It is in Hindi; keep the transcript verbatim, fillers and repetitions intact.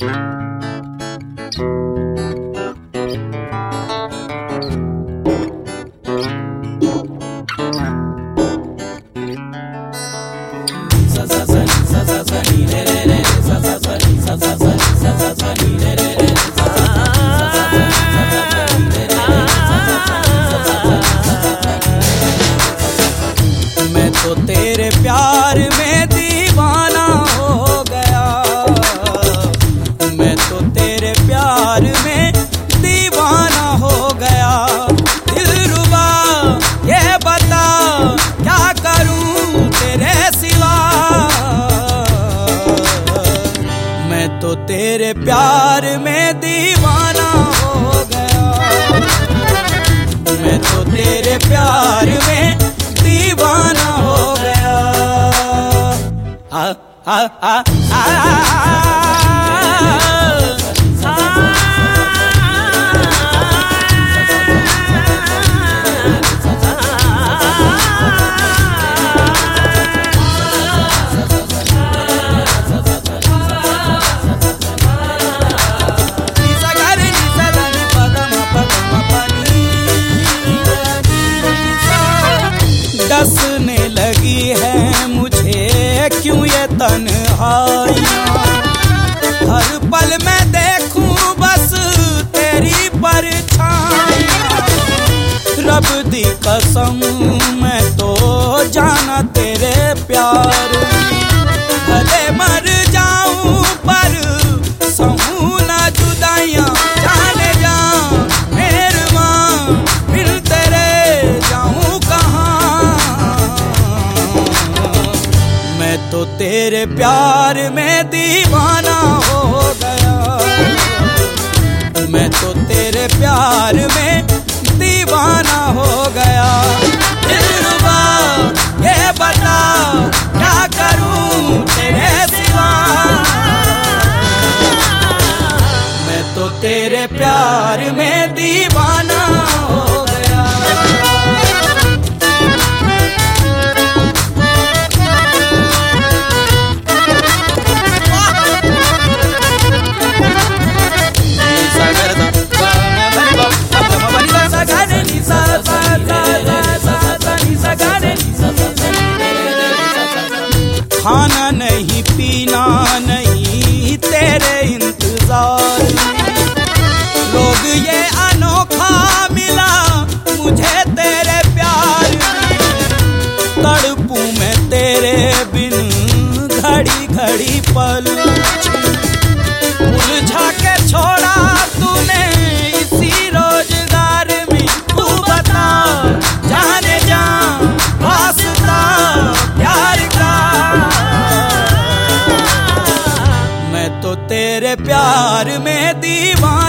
मैं तो तेरे प्यार में दीवाना हो गया, मैं तो तेरे प्यार में दीवाना हो गया। दिलरुबा ये बता क्या करूं तेरे सिवा, मैं तो तेरे प्यार में दीवाना हो गया, मैं तो तेरे प्यार में दीवाना हो गया। आ आ आ आ, आ डसने लगी है मुझे क्यों ये तन्हाइयाँ, हर पल मैं देखूं बस तेरी परछाइयाँ। रब दी कसम मैं तो जाना तेरे प्यार में, भले मर जाऊं पर सहूं ना जुदाइयाँ। जाने जा मेहरबान फिर तेरे जाऊं कहाँ, मैं तो तेरे प्यार में दीवाना हो गया, मैं तो तेरे प्यार में दीवाना हो गया। दिलरुबा ये बता क्या करूं तेरे सिवा, मैं तो तेरे प्यार में दीवाना हो गया। खाना नहीं पीना नहीं तेरे इंतजार में, लोग ये अनोखा मिला मुझे तेरे प्यार में। तड़पूं मैं तेरे बिन घड़ी घड़ी पल, उलझा के छोड़ा तूने इसी रोजगार में। तू बता जाने जा वास्ता प्यार का, मैं तो तेरे प्यार में दीवाना